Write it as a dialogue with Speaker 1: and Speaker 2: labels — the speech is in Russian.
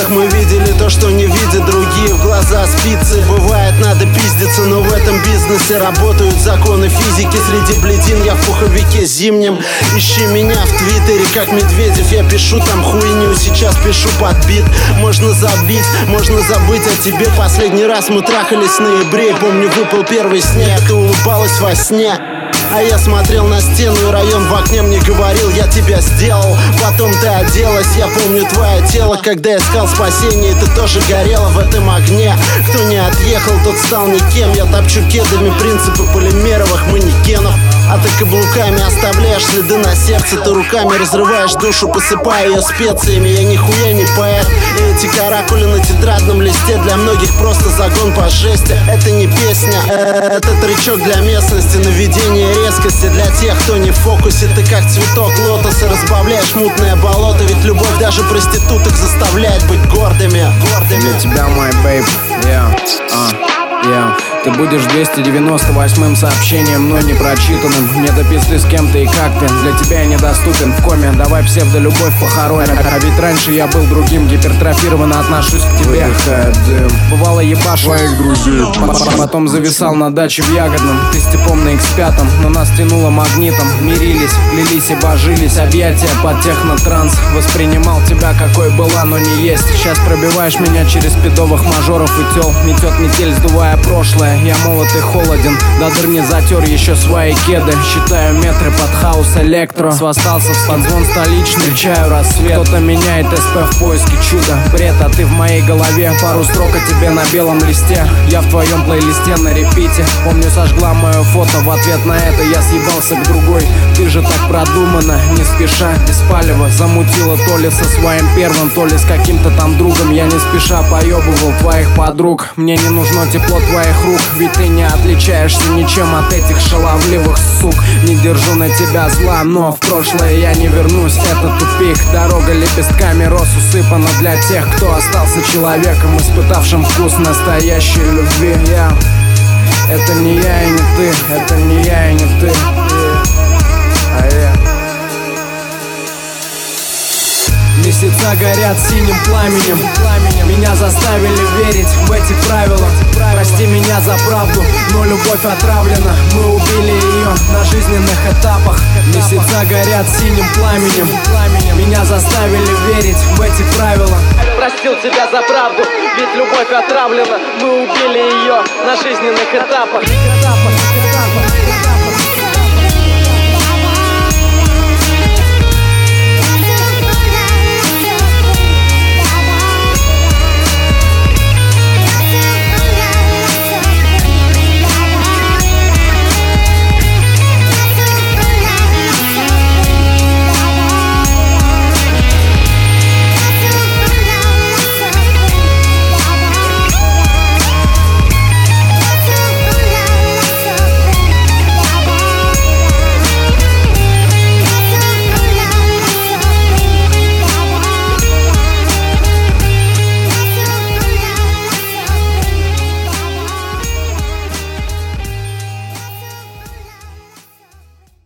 Speaker 1: экранах мы видели то, что не видят другие. В глаза спицы, бывает надо пиздиться, но в этом бизнесе работают законы физики. Среди бледин я в пуховике зимнем. Ищи меня в твиттере, как Медведев. Я пишу там хуйню, сейчас пишу под бит. Можно забить, можно забыть о тебе. Последний раз мы трахались в ноябре. Помню, выпал первый снег, ты улыбалась во сне. А я смотрел на стену, и район в окне мне говорил: я тебя сделал. Потом ты оделась, я помню твое тело. Когда я искал спасение, ты тоже горела в этом огне. Кто не отъехал, тот стал никем. Я топчу кедами принципы полимеровых манекенов. А ты каблуками оставляешь следы на сердце. Ты руками разрываешь душу, посыпая ее специями. Я нихуя не поэт, и эти каракули на тетрадном листе для многих просто загон по жести. Это не песня, это тречок для местности. Наведение резкости для тех, кто не в фокусе. Ты как цветок лотоса, разбавляешь мутное болото. Ведь любовь даже проституток заставляет быть гордыми.
Speaker 2: Для тебя, мой бейб, Ты будешь 298-м сообщением, но не прочитанным. Мне до пизды с кем ты и как ты. Для тебя я недоступен в коме. Давай псевдолюбовь похороним. А ведь раньше я был другим. Гипертрофированно отношусь к тебе.
Speaker 3: Выдыхает дым.
Speaker 2: Бывало ебашу
Speaker 3: своих друзей.
Speaker 2: Потом зависал на даче в Ягодном. Ты с типом на X5, но нас тянуло магнитом. Мирились, клялись и божились. Объятия под технотранс. Воспринимал тебя какой была, но не есть. Сейчас пробиваешь меня через пидовых мажоров и тел. Метет метель, сдувая прошлое. Я молод и холоден, до дыр не затер еще свои кеды. Считаю метры под хаус электро. Свостался в подзвон столичный, встречаю рассвет. Кто-то меняет СП в поиске чуда. Бред, а ты в моей голове. Пару строк о тебе на белом листе. Я в твоем плейлисте на репите. Помню, сожгла мое фото. В ответ на это я съебался к другой. Ты же так продуманно, не спеша, без палева. Замутила то ли со своим первым, то ли с каким-то там другом. Я не спеша поебывал твоих подруг. Мне не нужно тепло твоих рук. Ведь ты не отличаешься ничем от этих шаловливых сук. Не держу на тебя зла, но в прошлое я не вернусь. Это тупик, дорога лепестками роз усыпана для тех, кто остался человеком, испытавшим вкус настоящей любви. Это не я и не ты, это не я и не ты. Месяца горят синим пламенем. Меня заставили верить в эти правила. Прости меня за правду, но любовь отравлена. Мы убили ее на жизненных этапах. Месяца горят синим пламенем. Меня заставили верить в эти правила. Простил тебя за правду, ведь любовь отравлена. Мы убили ее на жизненных этапах.